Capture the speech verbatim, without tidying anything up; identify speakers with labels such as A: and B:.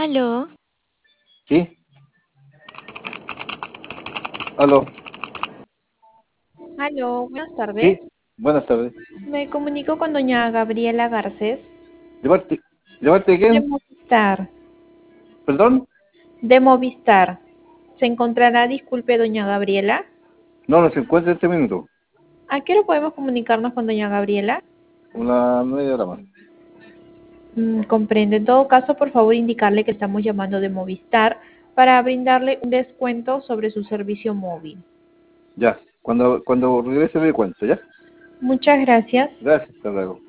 A: Aló,
B: ¿Sí? ¿Aló?
C: Aló, buenas tardes.
B: ¿Sí? Buenas tardes.
C: Me comunico con doña Gabriela Garcés,
B: ¿De parte, de parte de
C: de
B: quién?
C: Movistar.
B: ¿Perdón?
C: De Movistar. ¿Se encontrará, disculpe, doña Gabriela?
B: No, no se encuentra en este minuto.
C: ¿A qué hora podemos comunicarnos con doña Gabriela?
B: Una media hora más.
C: Mm, comprende. En todo caso, por favor, indicarle que estamos llamando de Movistar para brindarle un descuento sobre su servicio móvil.
B: Ya. Cuando, cuando regrese me cuento, ¿ya?
C: Muchas gracias.
B: Gracias, hasta luego.